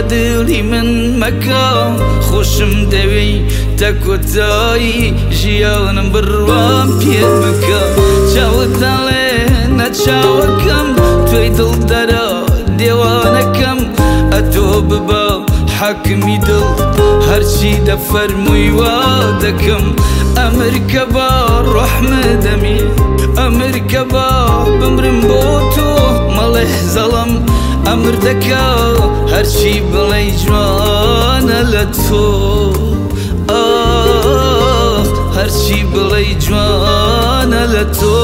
دڵی من مەکە خۆشم دەوێی تەکۆتایی ژیانم بڕوام پێ بکە چاوت دەڵێ نەچاوەکەم توی دڵدەرە دێوانەکەم ئەتۆ ببە حاکمی دڵ هەرچی دەفەرمووی وا دەکەم ئەمریکە بە ڕۆحمە دەمێ ئەمریکە بە بمرم بۆ تۆ مەڵێ زەڵم ئەمر دەکا هەرچی بڵێ جوانە لە تۆ هەرچی بڵێ جوانە لە تۆ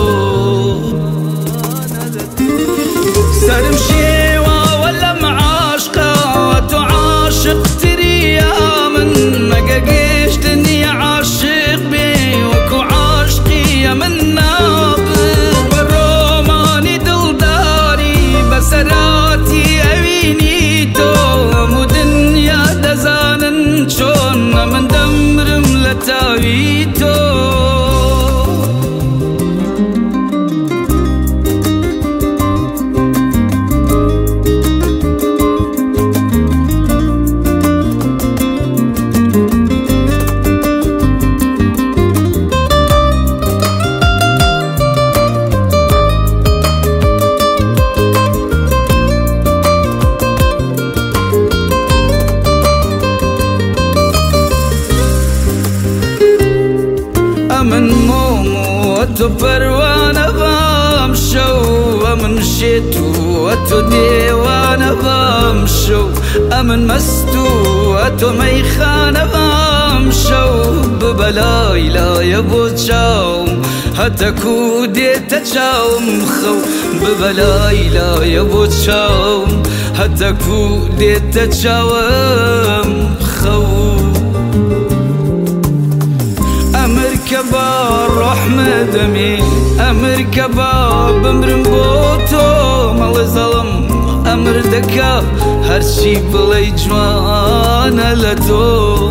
سەرم شێواوە لەم عاشقە تۆ عاشقتری یا من مەگە گەشتنی عاشق بێ وەکو عاشقی من نابن بە ڕۆمانی دڵداری بەسەراتی ئەوینی تۆ هەموو دنیا دەزانن چۆن من دەمرم لە تاوی تۆ من مومو أتو پروانە بام شەو ئەمن شێت و ئەتۆ دێوانە بام شەو ئەمن مەست و ئەتۆ مەیخانە بام شەو ببەلای لایە بۆ چاوم هەتەکو دێتە چاوم خەو ببەلای لایە بۆ چاوم هەتەکو دێتە چاوم خەو ئەمریکە بە ڕۆحمە دەمێ ئەمریکە بە بمرم بۆ تۆ مەڵێ زەڵم ئەمر دەکا هەرچی بڵێ جوانە لە تۆ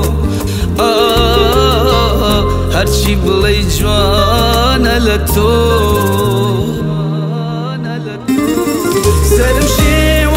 هەرچی بڵێ جوانە لە تۆ سەرم شێوە